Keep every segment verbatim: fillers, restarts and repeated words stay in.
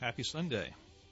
Happy Sunday.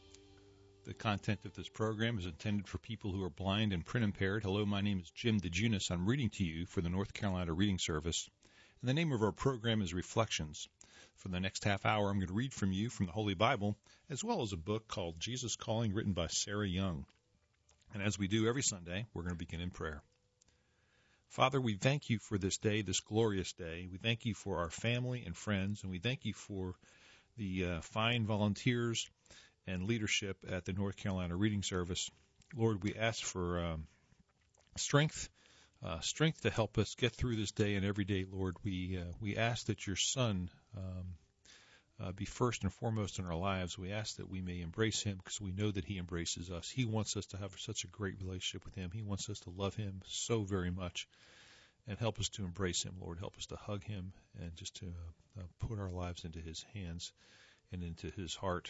The content of this program is intended for people who are blind and print impaired. Hello, my name is Jim DeJunis. I'm reading to you for the North Carolina Reading Service. And the name of our program is Reflections. For the next half hour, I'm going to read from you from the Holy Bible, as well as a book called Jesus Calling, written by Sarah Young. And as we do every Sunday, we're going to begin in prayer. Father, we thank you for this day, this glorious day. We thank you for our family and friends, and we thank you for the uh, fine volunteers and leadership at the North Carolina Reading Service. Lord, we ask for um, strength, uh, strength to help us get through this day and every day, Lord. We uh, we ask that your Son um, uh, be first and foremost in our lives. We ask that we may embrace him because we know that he embraces us. He wants us to have such a great relationship with him. He wants us to love him so very much. And help us to embrace him, Lord. Help us to hug him and just to uh, uh, put our lives into his hands and into his heart.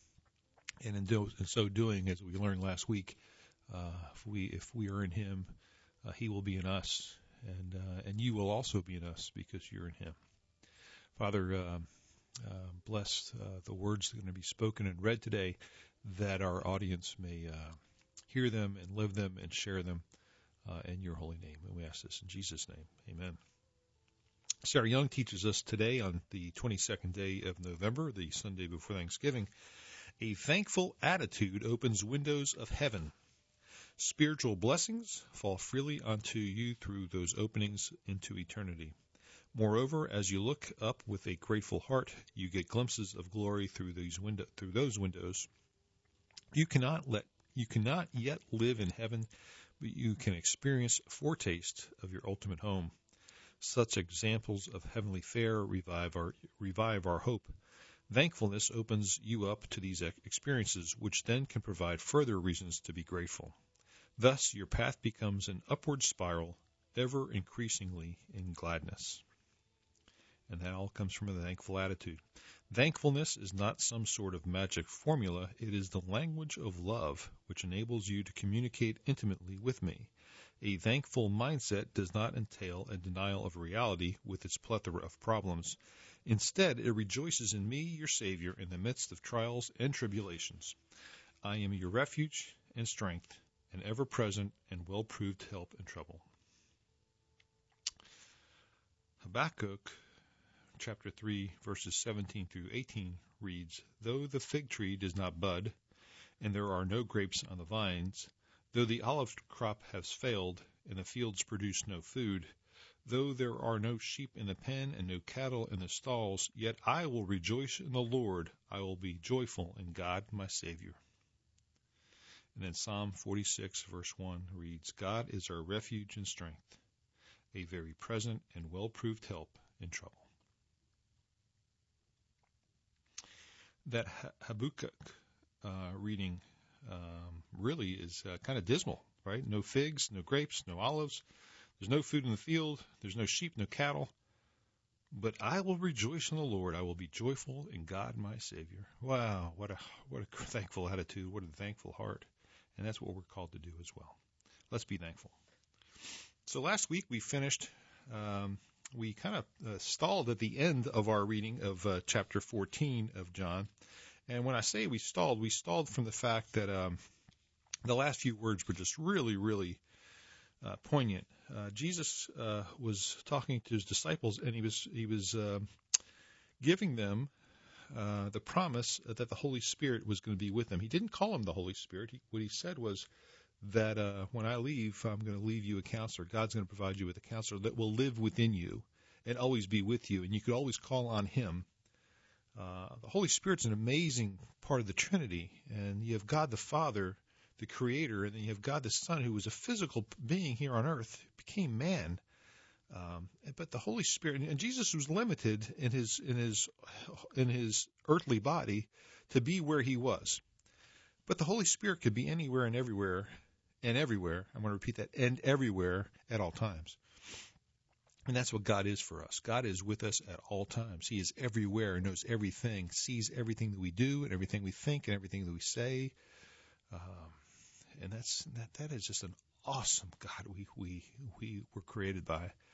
And in, do, in so doing, as we learned last week, uh, if we if we are in him, uh, he will be in us, and uh, and you will also be in us because you're in him. Father, uh, uh, bless uh, the words that are going to be spoken and read today, that our audience may uh, hear them and live them and share them. Uh, in your holy name. And we ask this in Jesus' name. Amen. Sarah Young teaches us today on the twenty-second day of November, the Sunday before Thanksgiving, a thankful attitude opens windows of heaven. Spiritual blessings fall freely onto you through those openings into eternity. Moreover, as you look up with a grateful heart, you get glimpses of glory through these window through those windows. You cannot let you cannot yet live in heaven, but you can experience a foretaste of your ultimate home. Such examples of heavenly fare revive our, revive our hope. Thankfulness opens you up to these experiences, which then can provide further reasons to be grateful. Thus, your path becomes an upward spiral, ever increasingly in gladness. And that all comes from a thankful attitude. Thankfulness is not some sort of magic formula. It is the language of love, which enables you to communicate intimately with me. A thankful mindset does not entail a denial of reality with its plethora of problems. Instead, it rejoices in me, your Savior, in the midst of trials and tribulations. I am your refuge and strength, an ever-present and well-proved help in trouble. Habakkuk chapter three, verses seventeen through eighteen reads, Though the fig tree does not bud, and there are no grapes on the vines, though the olive crop has failed, and the fields produce no food, though there are no sheep in the pen and no cattle in the stalls, yet I will rejoice in the Lord. I will be joyful in God my Savior. And then Psalm forty-six, verse one reads, God is our refuge and strength, a very present and well-proved help in trouble. That Habakkuk uh, reading um, really is uh, kind of dismal, right? No figs, no grapes, no olives. There's no food in the field. There's no sheep, no cattle. But I will rejoice in the Lord. I will be joyful in God my Savior. Wow, what a what a thankful attitude. What a thankful heart. And that's what we're called to do as well. Let's be thankful. So last week we finished. Um, We kind of uh, stalled at the end of our reading of uh, chapter fourteen of John. And when I say we stalled, we stalled from the fact that um, the last few words were just really, really uh, poignant. Uh, Jesus uh, was talking to his disciples, and he was he was uh, giving them uh, the promise that the Holy Spirit was going to be with them. He didn't call him the Holy Spirit. He, what he said was that uh, when I leave, I'm going to leave you a counselor. God's going to provide you with a counselor that will live within you and always be with you, and you could always call on him. Uh, the Holy Spirit's an amazing part of the Trinity, and you have God the Father, the Creator, and then you have God the Son, who was a physical being here on earth, became man. Um, but the Holy Spirit, and Jesus was limited in his in his in his earthly body to be where he was. But the Holy Spirit could be anywhere and everywhere. And everywhere, I'm going to repeat that, and everywhere at all times. And that's what God is for us. God is with us at all times. He is everywhere, knows everything, sees everything that we do and everything we think and everything that we say. Um, and that's that. That is just an awesome God we we we were created by.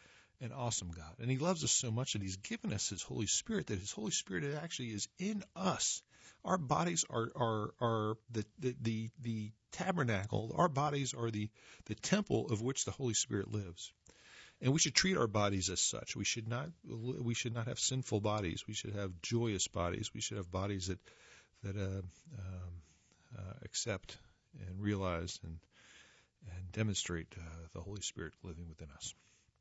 and awesome God. And he loves us so much that he's given us his Holy Spirit, that his Holy Spirit actually is in us. Our bodies are are are the the the, the tabernacle. Our bodies are the, the temple of which the Holy Spirit lives. And we should treat our bodies as such. We should not we should not have sinful bodies. We should have joyous bodies. We should have bodies that that uh, um, uh, accept and realize and and demonstrate uh, the Holy Spirit living within us.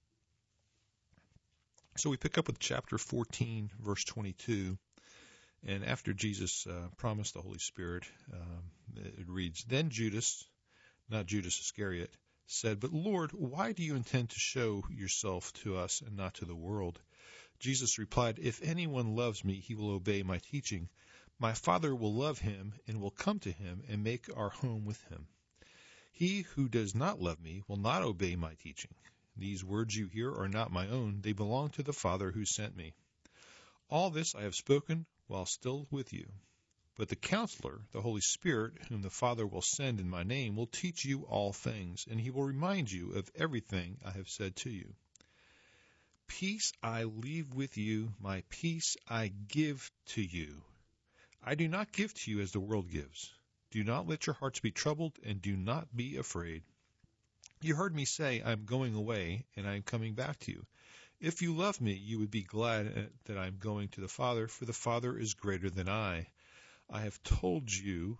So we pick up with chapter fourteen, verse twenty-two. And after Jesus uh, promised the Holy Spirit, um, it reads, Then Judas, not Judas Iscariot, said, But Lord, why do you intend to show yourself to us and not to the world? Jesus replied, If anyone loves me, he will obey my teaching. My Father will love him and will come to him and make our home with him. He who does not love me will not obey my teaching. These words you hear are not my own. They belong to the Father who sent me. All this I have spoken while still with you. But the Counselor, the Holy Spirit, whom the Father will send in my name, will teach you all things, and he will remind you of everything I have said to you. Peace I leave with you, my peace I give to you. I do not give to you as the world gives. Do not let your hearts be troubled, and do not be afraid. You heard me say, I am going away, and I am coming back to you. If you love me, you would be glad that I am going to the Father, for the Father is greater than I. I have told you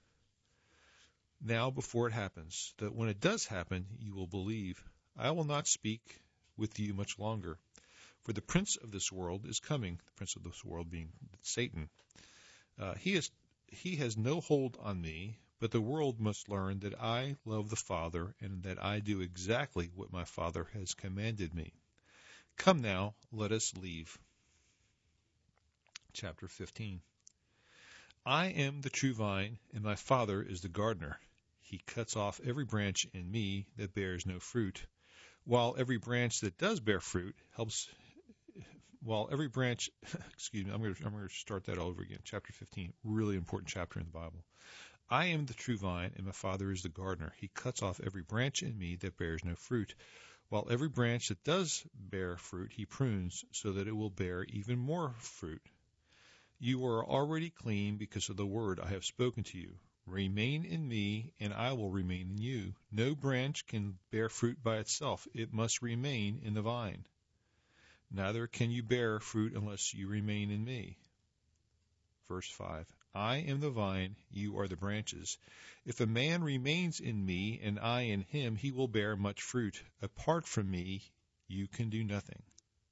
now before it happens, that when it does happen, you will believe. I will not speak with you much longer, for the prince of this world is coming, the prince of this world being Satan. Uh, he is he has no hold on me, but the world must learn that I love the Father and that I do exactly what my Father has commanded me. Come now, let us leave. Chapter fifteen. I am the true vine, and my Father is the gardener. He cuts off every branch in me that bears no fruit, while every branch that does bear fruit helps. While every branch, excuse me, I'm going to I'm going to start that all over again. Chapter fifteen, really important chapter in the Bible. I am the true vine, and my Father is the gardener. He cuts off every branch in me that bears no fruit, while every branch that does bear fruit he prunes, so that it will bear even more fruit. You are already clean because of the word I have spoken to you. Remain in me, and I will remain in you. No branch can bear fruit by itself. It must remain in the vine. Neither can you bear fruit unless you remain in me. Verse five. I am the vine, you are the branches. If a man remains in me, and I in him, he will bear much fruit. Apart from me, you can do nothing.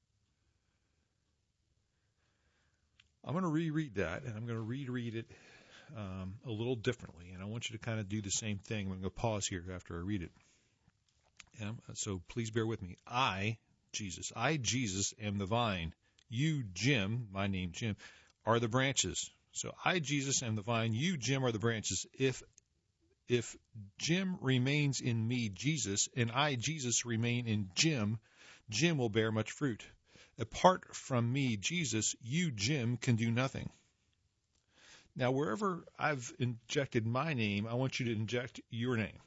I'm going to reread that, and I'm going to reread it um, a little differently. And I want you to kind of do the same thing. I'm going to pause here after I read it. And so please bear with me. I, Jesus, I, Jesus, am the vine. You, Jim, my name, Jim, are the branches. So I, Jesus, am the vine. You, Jim, are the branches. If if Jim remains in me, Jesus, and I, Jesus, remain in Jim, Jim will bear much fruit. Apart from me, Jesus, you, Jim, can do nothing. Now, wherever I've injected my name, I want you to inject your name.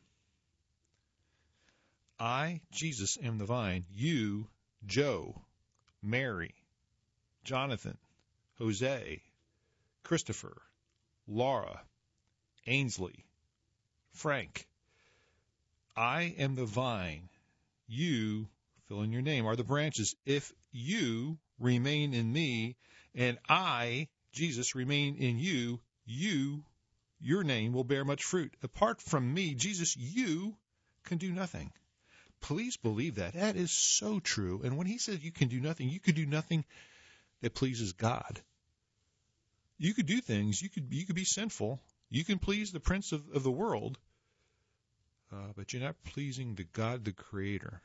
I, Jesus, am the vine. You, Joe, Mary, Jonathan, Jose, Christopher, Laura, Ainsley, Frank. I am the vine. You, fill in your name, are the branches. If you remain in me, and I, Jesus, remain in you, you, your name will bear much fruit. Apart from me, Jesus, you can do nothing. Please believe that. That is so true. And when he says you can do nothing, you could do nothing that pleases God. You could do things. You could you could be sinful. You can please the prince of, of the world, uh, but you're not pleasing the God, the Creator.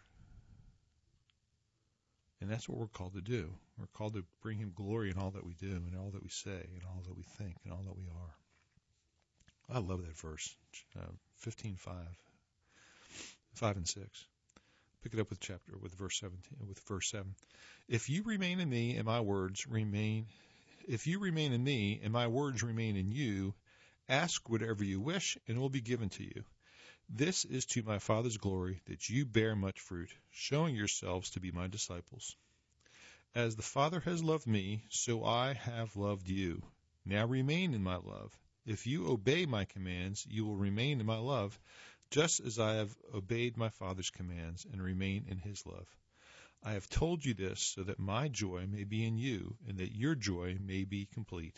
And that's what we're called to do. We're called to bring him glory in all that we do and all that we say and all that we think and all that we are. I love that verse, uh, fifteen five, five and six. Pick it up with chapter with verse seventeen, with verse seven. If you remain in me and my words remain, if you remain in me and my words remain in you, ask whatever you wish and it will be given to you. This is to my Father's glory, that you bear much fruit, showing yourselves to be my disciples. As the Father has loved me, so I have loved you. Now remain in my love. If you obey my commands, you will remain in my love, just as I have obeyed my Father's commands and remain in his love. I have told you this so that my joy may be in you, and that your joy may be complete.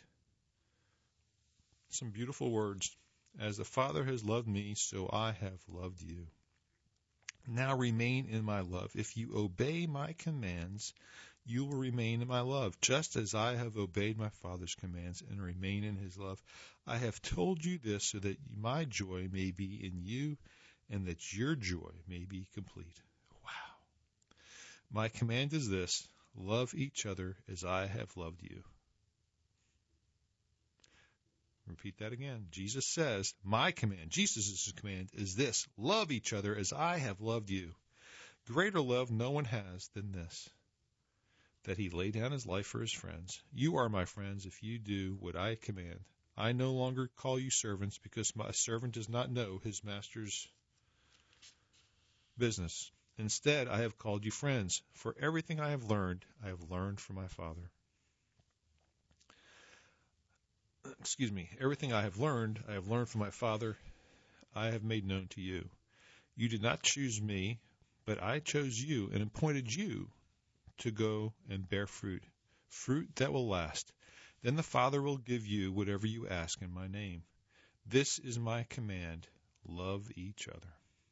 Some beautiful words. As the Father has loved me, so I have loved you. Now remain in my love. If you obey my commands, you will remain in my love, just as I have obeyed my Father's commands and remain in his love. I have told you this so that my joy may be in you, and that your joy may be complete. Wow. My command is this: love each other as I have loved you. Repeat that again. Jesus says, my command, Jesus' command is this: love each other as I have loved you. Greater love no one has than this, that he lay down his life for his friends. You are my friends if you do what I command. I no longer call you servants, because my servant does not know his master's business. Instead, I have called you friends, for everything I have learned, I have learned from my Father. Excuse me, everything I have learned, I have learned from my Father, I have made known to you. You did not choose me, but I chose you and appointed you to go and bear fruit, fruit that will last. Then the Father will give you whatever you ask in my name. This is my command: love each other.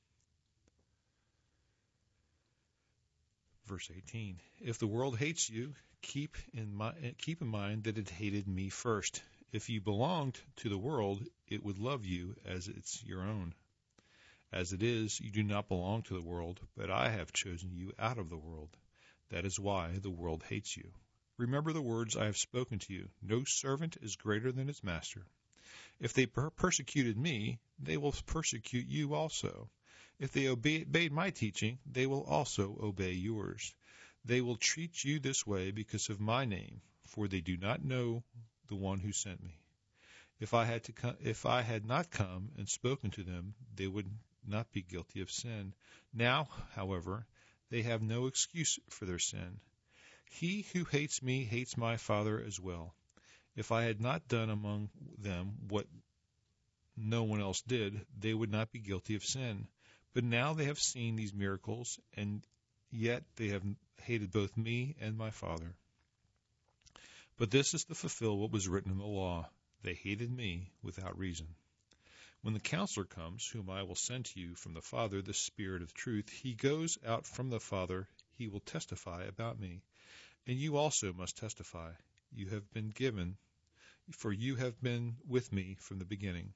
Verse eighteen. If the world hates you, keep in, my, keep in mind that it hated me first. If you belonged to the world, it would love you as it's your own. As it is, you do not belong to the world, but I have chosen you out of the world. That is why the world hates you. Remember the words I have spoken to you. No servant is greater than his master. If they per- persecuted me, they will persecute you also. If they obeyed my teaching, they will also obey yours. They will treat you this way because of my name, for they do not know the one who sent me. If I had to come, if I had not come and spoken to them, they would not be guilty of sin. Now, however, they have no excuse for their sin. He who hates me hates my Father as well. If I had not done among them what no one else did, they would not be guilty of sin. But now they have seen these miracles, and yet they have hated both me and my Father. But this is to fulfill what was written in the law: they hated me without reason. When the Counselor comes, whom I will send to you from the Father, the Spirit of truth, he goes out from the Father. He will testify about me. And you also must testify. You have been given, for you have been with me from the beginning.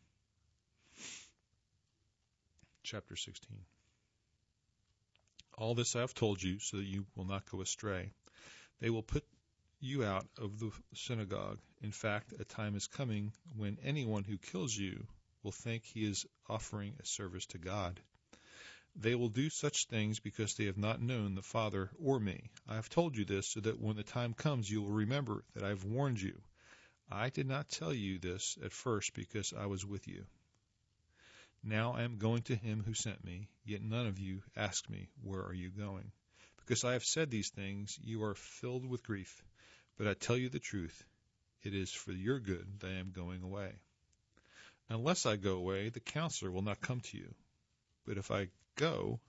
Chapter sixteen. All this I have told you, so that you will not go astray. They will put you out of the synagogue. In fact, a time is coming when anyone who kills you will think he is offering a service to God. They will do such things because they have not known the Father or me. I have told you this so that when the time comes you will remember that I have warned you. I did not tell you this at first because I was with you. Now I am going to him who sent me, yet none of you ask me, where are you going? Because I have said these things, you are filled with grief. But I tell you the truth, it is for your good that I am going away. Unless I go away, the Counselor will not come to you. But if I go,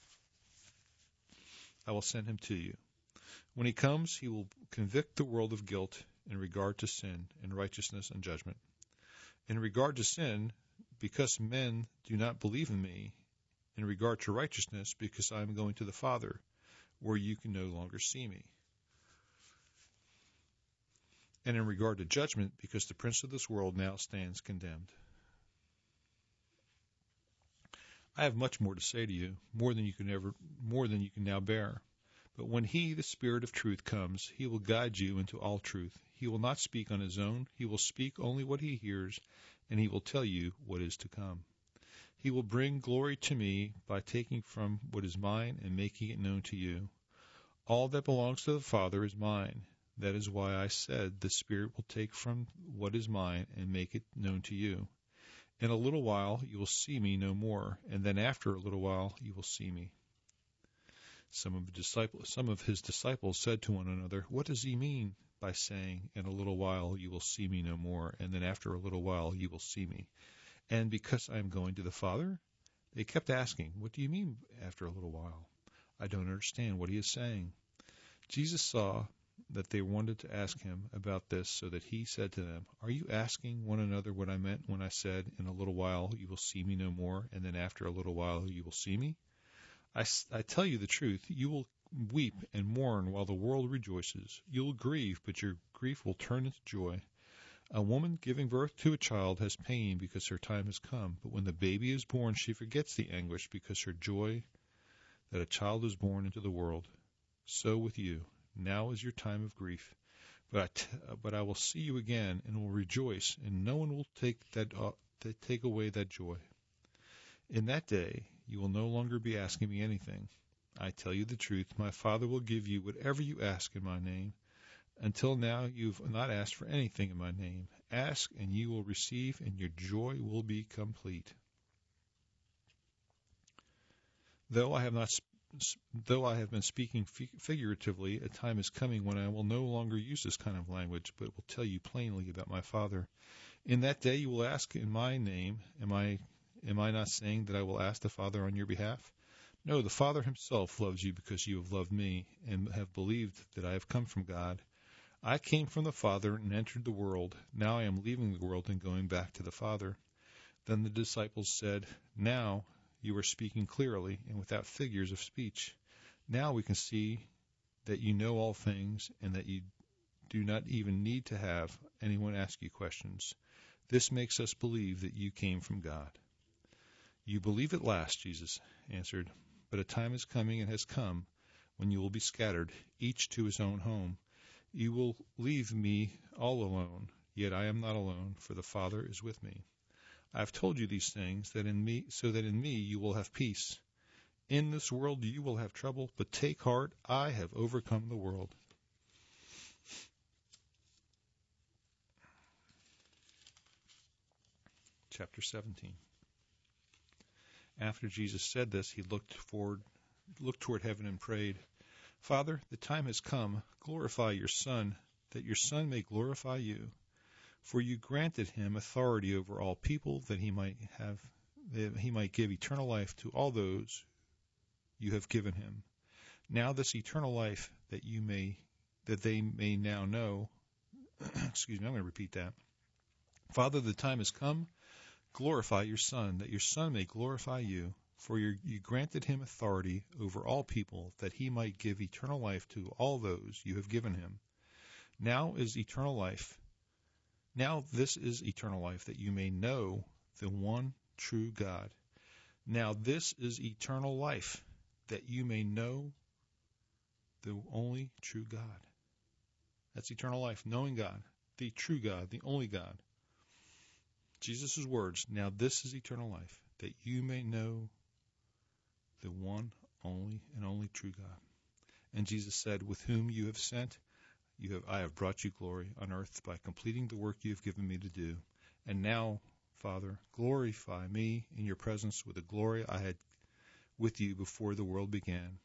I will send him to you. When he comes, he will convict the world of guilt in regard to sin and righteousness and judgment. In regard to sin, because men do not believe in me. In regard to righteousness, because I am going to the Father, where you can no longer see me. And in regard to judgment, because the prince of this world now stands condemned. I have much more to say to you, more than you can ever, more than you can now bear. But when he, the Spirit of truth, comes, he will guide you into all truth. He will not speak on his own. He will speak only what he hears, and he will tell you what is to come. He will bring glory to me by taking from what is mine and making it known to you. All that belongs to the Father is mine. That is why I said the Spirit will take from what is mine and make it known to you. In a little while you will see me no more, and then after a little while you will see me. Some of, the disciples, some of his disciples said to one another, What does he mean by saying, In a little while you will see me no more, and then after a little while you will see me? And because I am going to the Father? They kept asking, What do you mean after a little while? I don't understand what he is saying. Jesus saw that they wanted to ask him about this, so that he said to them, Are you asking one another what I meant when I said, In a little while you will see me no more, and then after a little while you will see me? I, I tell you the truth, you will weep and mourn while the world rejoices. You will grieve, but your grief will turn into joy. A woman giving birth to a child has pain because her time has come, but when the baby is born, she forgets the anguish because her joy that a child is born into the world. So with you, now is your time of grief, but I, t- but I will see you again and will rejoice, and no one will take that uh, take away that joy. In that day, you will no longer be asking me anything. I tell you the truth, my Father will give you whatever you ask in my name. Until now, you've not asked for anything in my name. Ask, and you will receive, and your joy will be complete. Though I have not, though I have been speaking figuratively, a time is coming when I will no longer use this kind of language, but will tell you plainly about my Father. In that day, you will ask in my name. Am I, am I not saying that I will ask the Father on your behalf? No, the Father himself loves you because you have loved me and have believed that I have come from God. I came from the Father and entered the world. Now I am leaving the world and going back to the Father. Then the disciples said, Now you are speaking clearly and without figures of speech. Now we can see that you know all things and that you do not even need to have anyone ask you questions. This makes us believe that you came from God. You believe at last, Jesus answered, but a time is coming and has come when you will be scattered, each to his own home. You will leave me all alone, yet I am not alone, for the Father is with me. I have told you these things that in me, so that in me you will have peace. In this world you will have trouble, but take heart, I have overcome the world. Chapter seventeen. After Jesus said this, he looked forward, looked toward heaven and prayed, Father, the time has come. Glorify your Son, that your Son may glorify you. For you granted him authority over all people, that he might have, that he might give eternal life to all those you have given him. Now this eternal life that you may, that they may now know. excuse me, I'm going to repeat that. Father, the time has come. Glorify your Son, that your Son may glorify you. For you granted him authority over all people, that he might give eternal life to all those you have given him. Now is eternal life. Now this is eternal life, that you may know the one true God. Now this is eternal life, that you may know the only true God. That's eternal life, knowing God, the true God, the only God. Jesus' words, now this is eternal life, that you may know the one, only, and only true God. And Jesus said, with whom you have sent, you have I have brought you glory on earth by completing the work you have given me to do. And now, Father, glorify me in your presence with the glory I had with you before the world began.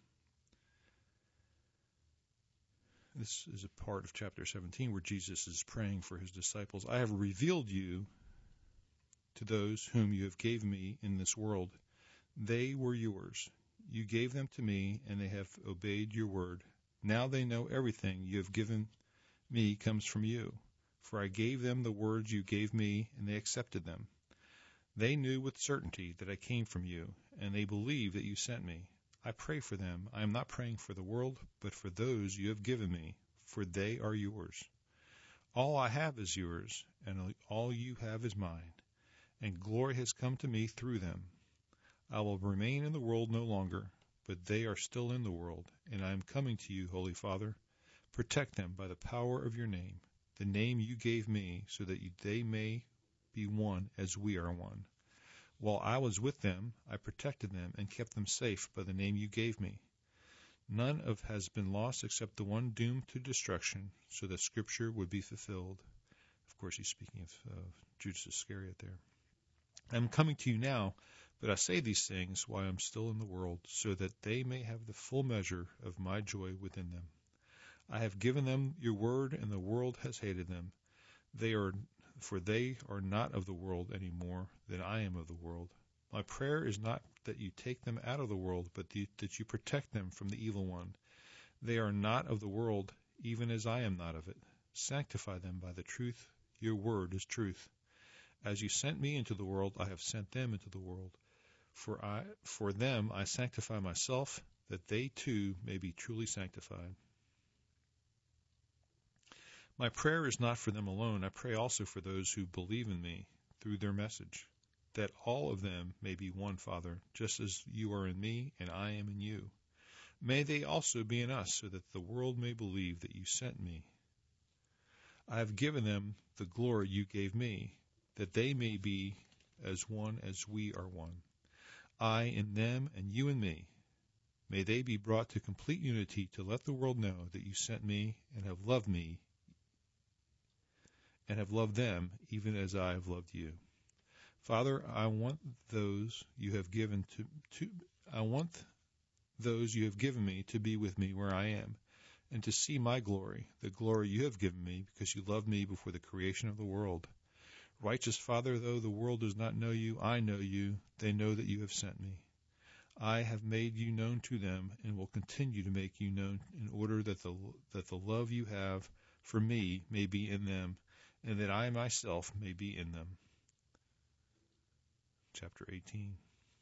This is a part of chapter seventeen where Jesus is praying for his disciples. I have revealed you to those whom you have gave me in this world. They were yours. You gave them to me, and they have obeyed your word. Now they know everything you have given me comes from you. For I gave them the words you gave me, and they accepted them. They knew with certainty that I came from you, and they believe that you sent me. I pray for them. I am not praying for the world, but for those you have given me, for they are yours. All I have is yours, and all you have is mine, and glory has come to me through them. I will remain in the world no longer, but they are still in the world, and I am coming to you, Holy Father. Protect them by the power of your name, the name you gave me, so that they may be one as we are one. While I was with them, I protected them and kept them safe by the name you gave me. None of has been lost except the one doomed to destruction, so that Scripture would be fulfilled. Of course, he's speaking of uh, Judas Iscariot there. I am coming to you now, but I say these things while I am still in the world, so that they may have the full measure of my joy within them. I have given them your word, and the world has hated them. They are, for they are not of the world any more than I am of the world. My prayer is not that you take them out of the world, but that you protect them from the evil one. They are not of the world, even as I am not of it. Sanctify them by the truth. Your word is truth. As you sent me into the world, I have sent them into the world. For I, for them I sanctify myself, that they too may be truly sanctified. My prayer is not for them alone. I pray also for those who believe in me through their message, that all of them may be one, Father, just as you are in me and I am in you. May they also be in us, so that the world may believe that you sent me. I have given them the glory you gave me, that they may be as one as we are one. I in them and you in me. May they be brought to complete unity, to let the world know that you sent me and have loved me and have loved them even as I have loved you. Father, I want those you have given to, to I want those you have given me to be with me where I am, and to see my glory, the glory you have given me, because you loved me before the creation of the world. Righteous Father, though the world does not know you, I know you. They know that you have sent me. I have made you known to them, and will continue to make you known, in order that the that the love you have for me may be in them, and that I myself may be in them. Chapter eighteen.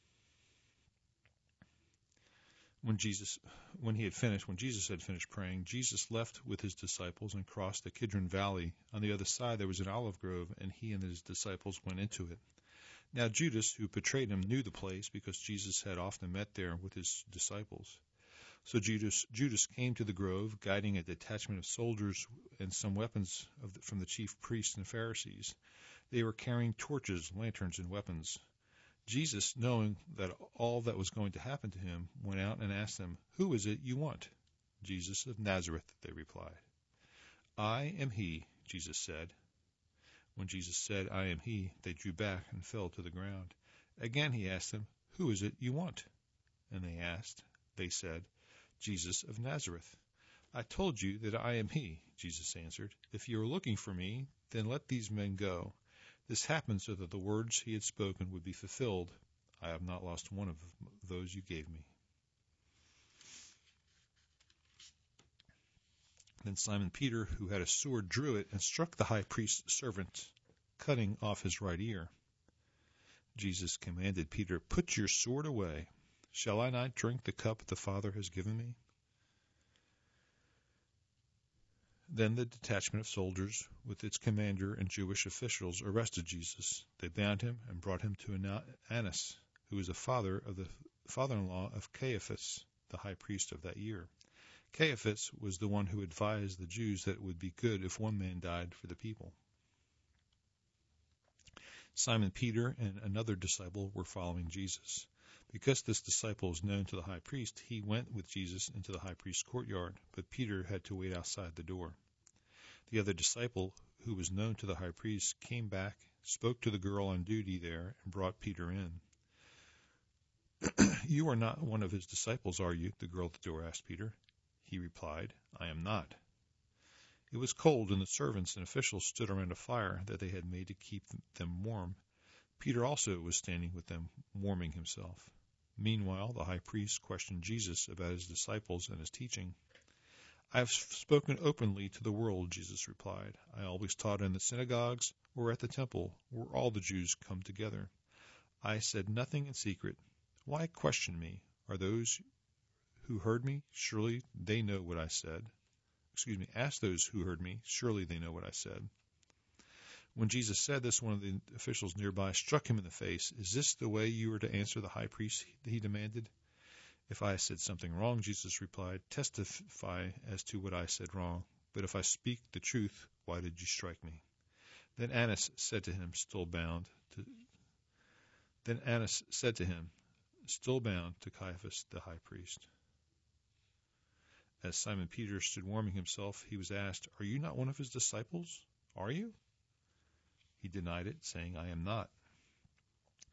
When Jesus, when he had finished, when Jesus had finished praying, Jesus left with his disciples and crossed the Kidron Valley. On the other side there was an olive grove, and he and his disciples went into it. Now Judas, who betrayed him, knew the place, because Jesus had often met there with his disciples. So Judas, Judas came to the grove, guiding a detachment of soldiers and some weapons of the, from the chief priests and Pharisees. They were carrying torches, lanterns, and weapons. Jesus, knowing that all that was going to happen to him, went out and asked them, "Who is it you want?" "Jesus of Nazareth," they replied. "I am he," Jesus said. When Jesus said, "I am he," they drew back and fell to the ground. Again he asked them, "Who is it you want?" And they asked, they said, "Jesus of Nazareth." "I told you that I am he," Jesus answered. "If you are looking for me, then let these men go." This happened so that the words he had spoken would be fulfilled. "I have not lost one of those you gave me." Then Simon Peter, who had a sword, drew it and struck the high priest's servant, cutting off his right ear. Jesus commanded Peter, "Put your sword away. Shall I not drink the cup the Father has given me?" Then the detachment of soldiers, with its commander and Jewish officials, arrested Jesus. They bound him and brought him to Annas, who was the father of the father-in-law of Caiaphas, the high priest of that year. Caiaphas was the one who advised the Jews that it would be good if one man died for the people. Simon Peter and another disciple were following Jesus. Because this disciple was known to the high priest, he went with Jesus into the high priest's courtyard, but Peter had to wait outside the door. The other disciple, who was known to the high priest, came back, spoke to the girl on duty there, and brought Peter in. "You are not one of his disciples, are you?" the girl at the door asked Peter. He replied, "I am not." It was cold, and the servants and officials stood around a fire that they had made to keep them warm. Peter also was standing with them, warming himself. Meanwhile, the high priest questioned Jesus about his disciples and his teaching. "I have spoken openly to the world," Jesus replied. "I always taught in the synagogues or at the temple, where all the Jews come together. I said nothing in secret. Why question me? Are those who heard me? Surely they know what I said. Excuse me, ask those who heard me. Surely they know what I said." When Jesus said this, one of the officials nearby struck him in the face. "Is this the way you are to answer the high priest?" he demanded. "If I said something wrong," Jesus replied, "testify as to what I said wrong. But if I speak the truth, why did you strike me?" Then Annas said to him, still bound to Then Annas said to him, still bound to Caiaphas the high priest. As Simon Peter stood warming himself, he was asked, "Are you not one of his disciples? Are you?" He denied it, saying, "I am not."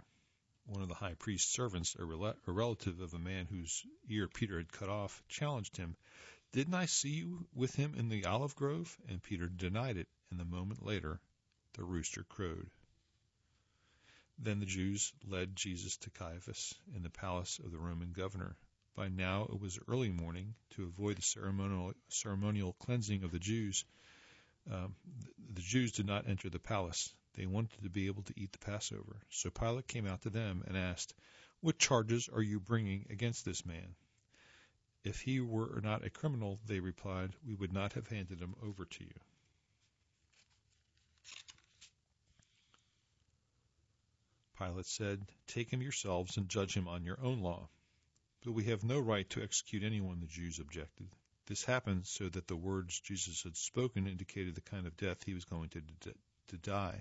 One of the high priest's servants, a, rel- a relative of a man whose ear Peter had cut off, challenged him, "Didn't I see you with him in the olive grove?" And Peter denied it, and a moment later the rooster crowed. Then the Jews led Jesus to Caiaphas in the palace of the Roman governor. By now it was early morning. To avoid the ceremonial, ceremonial cleansing of the Jews, um, the Jews did not enter the palace. They wanted to be able to eat the Passover. So Pilate came out to them and asked, "What charges are you bringing against this man?" "If he were not a criminal," they replied, "we would not have handed him over to you." Pilate said, "Take him yourselves and judge him on your own law." "But we have no right to execute anyone," the Jews objected. This happened so that the words Jesus had spoken indicated the kind of death he was going to, to die.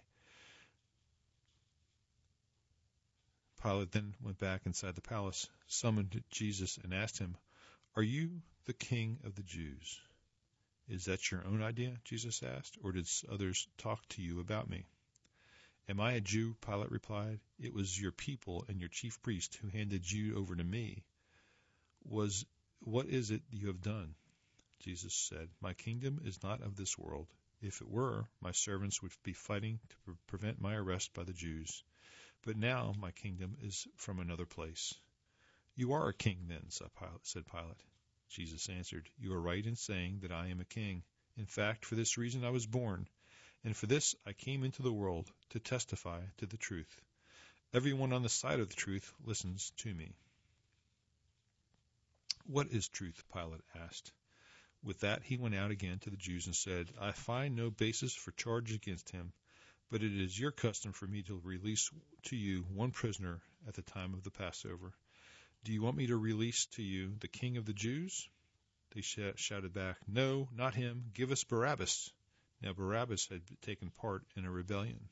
Pilate then went back inside the palace, summoned Jesus, and asked him, "Are you the king of the Jews?" "Is that your own idea?" Jesus asked, "or did others talk to you about me?" "Am I a Jew?" Pilate replied. "It was your people and your chief priest who handed you over to me. Was what is it you have done?" Jesus said, "My kingdom is not of this world. If it were, my servants would be fighting to pre- prevent my arrest by the Jews. But now my kingdom is from another place." "You are a king then," said Pilate. Jesus answered, "You are right in saying that I am a king. In fact, for this reason I was born, and for this I came into the world, to testify to the truth. Everyone on the side of the truth listens to me." "What is truth?" Pilate asked. With that he went out again to the Jews and said, "I find no basis for charge against him, but it is your custom for me to release to you one prisoner at the time of the Passover. Do you want me to release to you the king of the Jews?" They sh- shouted back, "No, not him. Give us Barabbas." Now Barabbas had taken part in a rebellion.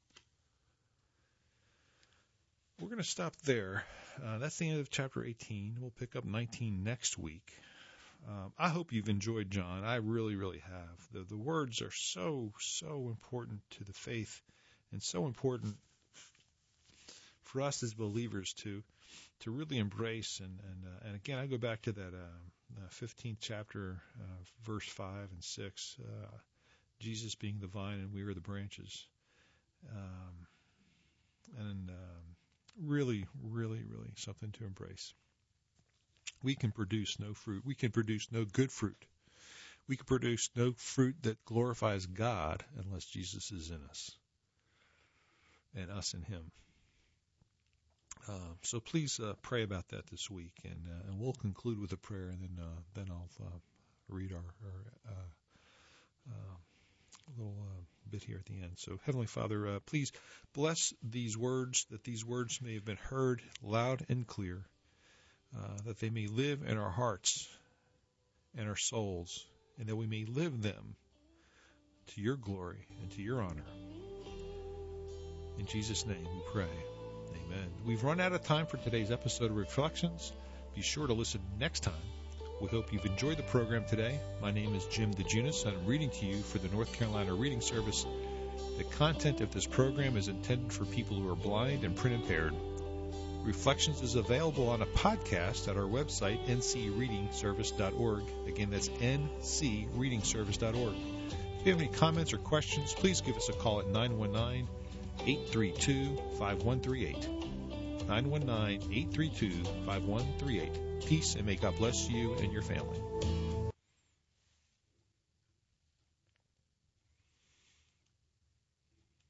We're going to stop there. Uh, that's the end of chapter eighteen. We'll pick up nineteen next week. Um, I hope you've enjoyed John. I really, really have. The, the words are so, so important to the faith, and so important for us as believers to to really embrace. And and, uh, and again, I go back to that uh, uh, fifteenth chapter, uh, verse five and six. Uh, Jesus being the vine and we are the branches. Um, and um, really, really, really something to embrace. We can produce no fruit. We can produce no good fruit. We can produce no fruit that glorifies God unless Jesus is in us and us in him. Uh, so please uh, pray about that this week, and, uh, and we'll conclude with a prayer, and then uh, then I'll uh, read our, our uh, uh, little uh, bit here at the end. So Heavenly Father, uh, please bless these words, that these words may have been heard loud and clear, uh, that they may live in our hearts and our souls, and that we may live them to your glory and to your honor. In Jesus' name we pray. Amen. We've run out of time for today's episode of Reflections. Be sure to listen next time. We hope you've enjoyed the program today. My name is Jim DeJunis. I'm reading to you for the North Carolina Reading Service. The content of this program is intended for people who are blind and print impaired. Reflections is available on a podcast at our website, n c reading service dot org. Again, that's n c reading service dot org. If you have any comments or questions, please give us a call at nine one nine, eight three two, five one three eight. nine one nine, eight three two, five one three eight. Peace, and may God bless you and your family.